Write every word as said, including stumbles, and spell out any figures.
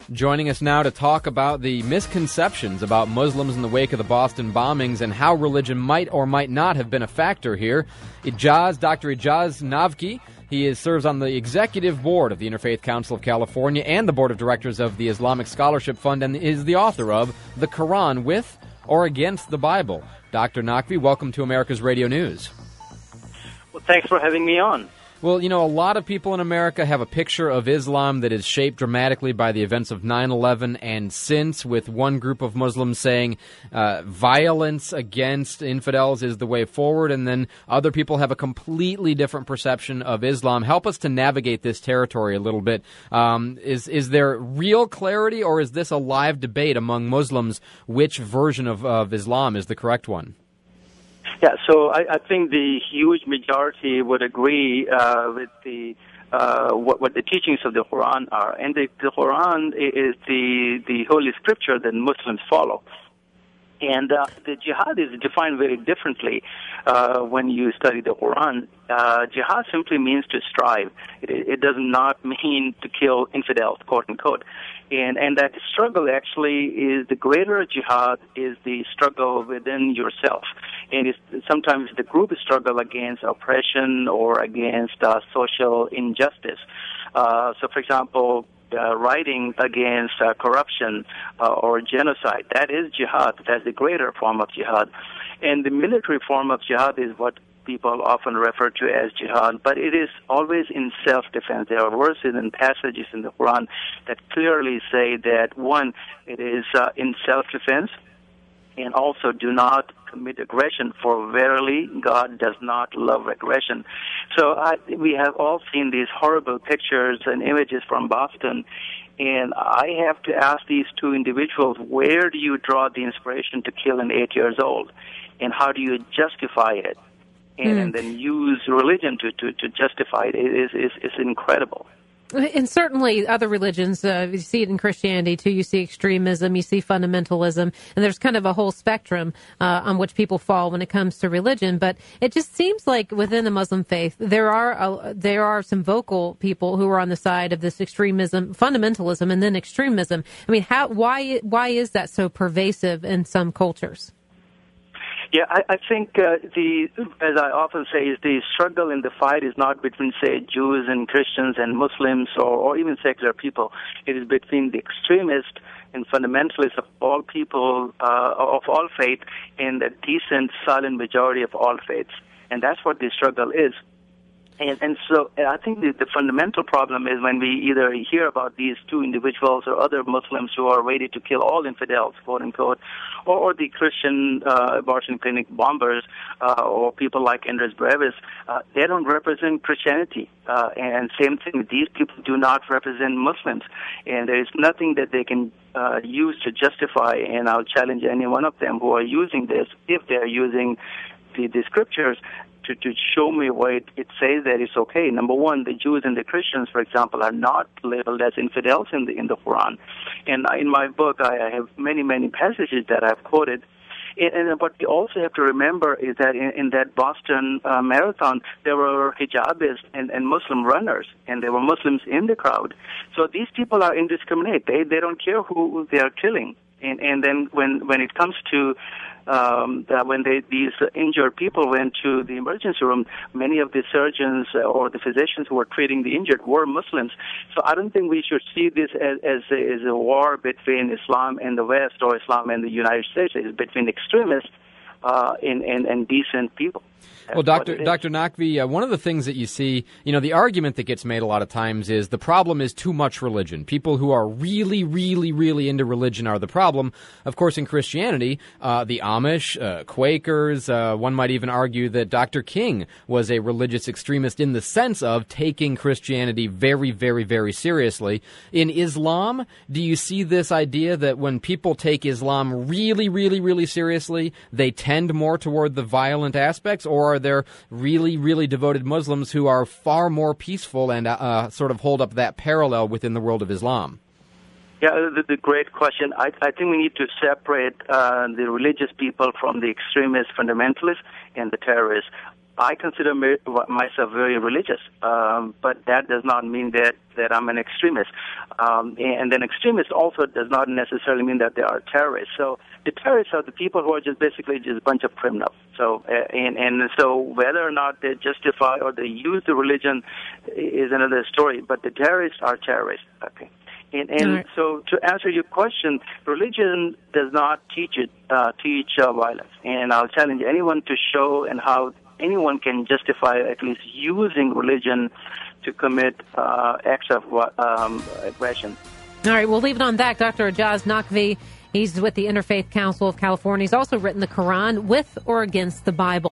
Joining us now to talk about the misconceptions about Muslims in the wake of the Boston bombings and how religion might or might not have been a factor here, Ijaz, Doctor Ijaz Navki. He is, serves on the executive board of the Interfaith Council of California and the board of directors of the Islamic Scholarship Fund, and is the author of The Quran With or Against the Bible. Doctor Naqvi, welcome to America's Radio News. Well, thanks for having me on. Well, you know, a lot of people in America have a picture of Islam that is shaped dramatically by the events of nine eleven and since, with one group of Muslims saying uh, violence against infidels is the way forward, and then other people have a completely different perception of Islam. Help us to navigate this territory a little bit. Um, is, is there real clarity, or is this a live debate among Muslims which version of, of Islam is the correct one? Yeah, so I, I think the huge majority would agree uh, with the uh, what, what the teachings of the Quran are, and the, the Quran is the the holy scripture that Muslims follow. And uh, the jihad is defined very differently uh, when you study the Quran. Uh, jihad simply means to strive. It, it does not mean to kill infidels, quote unquote. And, and that struggle actually is the greater jihad is the struggle within yourself. And it's sometimes the group struggle against oppression or against uh, social injustice. Uh, so, for example, Uh, writing against uh, corruption uh, or genocide. That is jihad. That's the greater form of jihad. And the military form of jihad is what people often refer to as jihad, but it is always in self-defense. There are verses and passages in the Quran that clearly say that, one, it is uh, in self-defense, and also do not commit aggression, for verily God does not love aggression. So I, we have all seen these horrible pictures and images from Boston, and I have to ask these two individuals, where do you draw the inspiration to kill an eight years old, and how do you justify it, and, mm. and then use religion to, to, to justify it? It is, is, is incredible. And certainly other religions, uh, you see it in Christianity too, you see extremism, you see fundamentalism, and there's kind of a whole spectrum uh, on which people fall when it comes to religion. But it just seems like within the Muslim faith, there are uh, there are some vocal people who are on the side of this extremism, fundamentalism, and then extremism. I mean, how why why is that so pervasive in some cultures? Yeah, I, I think uh, the, as I often say, is the struggle in the fight is not between, say, Jews and Christians and Muslims or, or even secular people. It is between the extremists and fundamentalists of all people, uh, of all faith, and the decent, silent majority of all faiths. And that's what the struggle is. And, and so I think the, the fundamental problem is when we either hear about these two individuals or other Muslims who are ready to kill all infidels, quote unquote, or, or the Christian uh, abortion clinic bombers, uh, or people like Andres Brevis, uh, they don't represent Christianity. Uh, and same thing, these people do not represent Muslims. And there is nothing that they can uh, use to justify, and I'll challenge any one of them who are using this, if they're using the, the scriptures, To, to show me where it, it says that it's okay. Number one, the Jews and the Christians, for example, are not labeled as infidels in the in the Quran. And in my book, I, I have many, many passages that I've quoted. And, and what we also have to remember is that in, in that Boston uh, marathon, there were hijabis and, and Muslim runners, and there were Muslims in the crowd. So these people are indiscriminate. They they don't care who they are killing. And and then when when it comes to Um, that when they, these injured people went to the emergency room, many of the surgeons or the physicians who were treating the injured were Muslims. So I don't think we should see this as, as, a, as a war between Islam and the West or Islam and the United States. It's between extremists uh, and, and, and decent people. That's well, Doctor Doctor Naqvi, uh, one of the things that you see, you know, the argument that gets made a lot of times is the problem is too much religion. People who are really, really, really into religion are the problem. Of course, in Christianity, uh, the Amish, uh, Quakers, uh, one might even argue that Doctor King was a religious extremist in the sense of taking Christianity very, very, very seriously. In Islam, do you see this idea that when people take Islam really, really, really seriously, they tend more toward the violent aspects, or are there really, really devoted Muslims who are far more peaceful and uh, sort of hold up that parallel within the world of Islam? Yeah, the, the great question. I, I think we need to separate uh, the religious people from the extremist fundamentalists and the terrorists. I consider me, myself very religious, um, but that does not mean that, that I'm an extremist. Um, and an extremist also does not necessarily mean that they are terrorists. So the terrorists are the people who are just basically just a bunch of criminals. So uh, and and so whether or not they justify or they use the religion is another story. But the terrorists are terrorists. Okay. And, and right. so to answer your question, religion does not teach it, uh, teach uh, violence. And I'll challenge anyone to show and how anyone can justify at least using religion to commit uh, acts of um, aggression. All right, we'll leave it on that. Doctor Ijaz Naqvi, he's with the Interfaith Council of California. He's also written the Quran with or against the Bible.